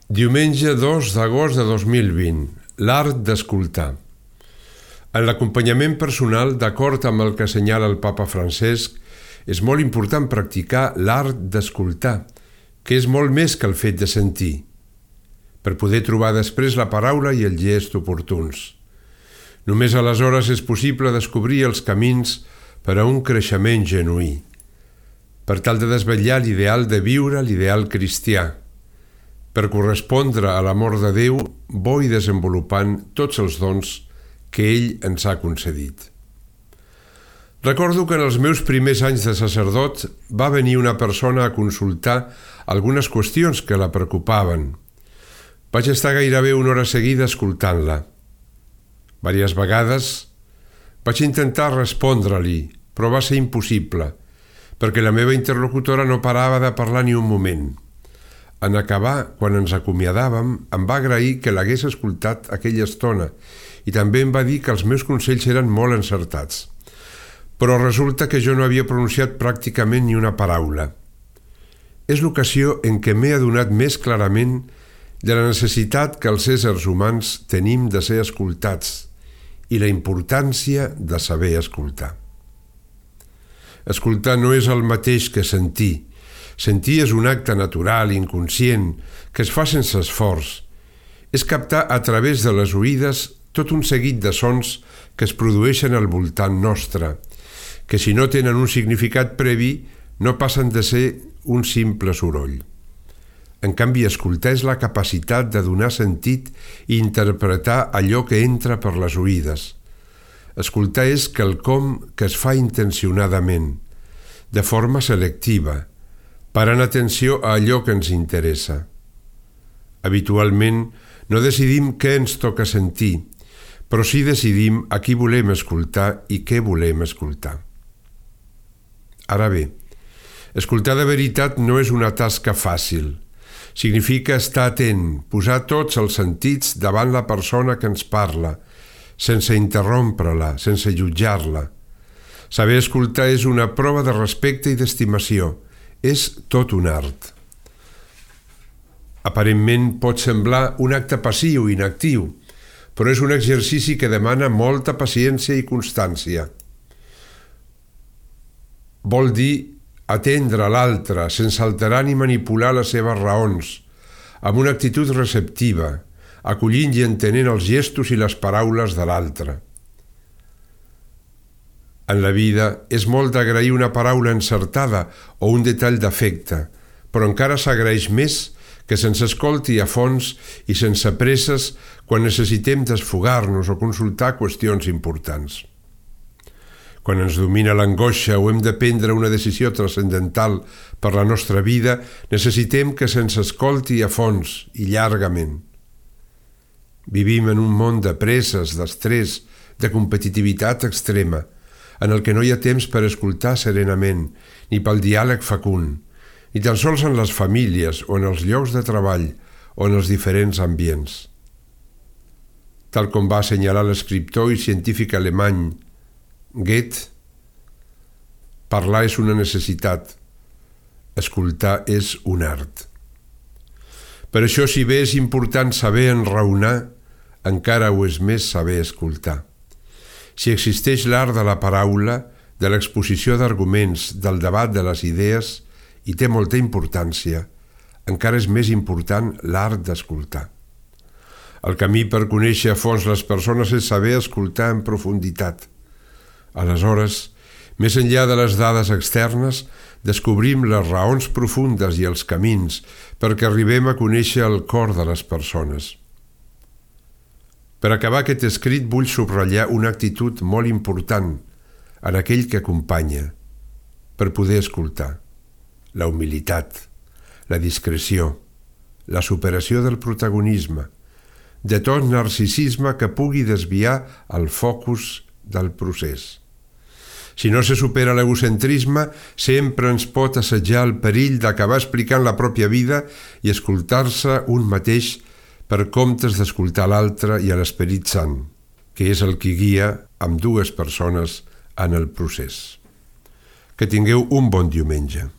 Diumenge 2 d'agost de 2020. L'art d'escoltar. En l'acompanyament personal, d'acord amb el que assenyala el papa Francesc, és molt important practicar l'art d'escoltar, que és molt més que el fet de sentir, per poder trobar després la paraula i el gest oportuns. Només aleshores és possible descobrir els camins per a un creixement genuí, per tal de desvetllar l'ideal de viure, l'ideal cristià, per correspondre a l'amor de Déu, bo i desenvolupant tots els dons que ell ens ha concedit. Recordo que en els meus primers anys de sacerdot va venir una persona a consultar algunes qüestions que la preocupaven. Vaig estar gairebé una hora seguida escoltant-la. Vàries vegades vaig intentar respondre-li, però va ser impossible, perquè la meva interlocutora no parava de parlar ni un moment. En acabar, quan ens acomiadàvem, em va agrair que l'hagués escoltat aquella estona i també em va dir que els meus consells eren molt encertats. Però resulta que jo no havia pronunciat pràcticament ni una paraula. És l'ocasió en què m'he adonat més clarament de la necessitat que els éssers humans tenim de ser escoltats i la importància de saber escoltar. Escoltar no és el mateix que sentir. Sentir és un acte natural, inconscient, que es fa sense esforç. És captar a través de les oïdes tot un seguit de sons que es produeixen al voltant nostre, que si no tenen un significat previ no passen de ser un simple soroll. En canvi, escoltar és la capacitat de donar sentit i interpretar allò que entra per les oïdes. Escoltar és quelcom que es fa intencionadament, de forma selectiva, parant atenció a allò que ens interessa. Habitualment no decidim què ens toca sentir, però sí decidim a qui volem escoltar i què volem escoltar. Ara bé, escoltar de veritat no és una tasca fàcil. Significa estar atent, posar tots els sentits davant la persona que ens parla, sense interrompre-la, sense jutjar-la. Saber escoltar és una prova de respecte i d'estimació. És tot un art. Aparentment pot semblar un acte passiu i inactiu, però és un exercici que demana molta paciència i constància. Vol dir atendre l'altre sense alterar ni manipular les seves raons, amb una actitud receptiva, acollint i entenent els gestos i les paraules de l'altre. En la vida és molt d'agrair una paraula encertada o un detall d'afecte, però encara s'agraeix més que se'ns escolti a fons i sense presses quan necessitem desfogar-nos o consultar qüestions importants. Quan ens domina l'angoixa o hem de prendre una decisió transcendental per la nostra vida, necessitem que se'ns escolti a fons i llargament. Vivim en un món de presses, d'estrès, de competitivitat extrema, en el que no hi ha temps per escoltar serenament, ni pel diàleg fecund, ni tan sols en les famílies o en els llocs de treball o en els diferents ambients. Tal com va assenyalar l'escriptor i científic alemany Goethe, parlar és una necessitat, escoltar és un art. Per això, si bé és important saber enraonar, encara ho és més saber escoltar. Si existeix l'art de la paraula, de l'exposició d'arguments, del debat de les idees, i té molta importància, encara és més important l'art d'escoltar. El camí per conèixer a fons les persones és saber escoltar en profunditat. Aleshores, més enllà de les dades externes, descobrim les raons profundes i els camins perquè arribem a conèixer el cor de les persones. Per acabar aquest escrit vull subratllar una actitud molt important en aquell que acompanya, per poder escoltar: la humilitat, la discreció, la superació del protagonisme, de tot narcisisme que pugui desviar el focus del procés. Si no se supera l'egocentrisme, sempre ens pot assetjar el perill d'acabar explicant la pròpia vida i escoltar-se un mateix per comptes d'escoltar l'altre i a l'Esperit Sant, que és el que guia amb dues persones en el procés. Que tingueu un bon diumenge.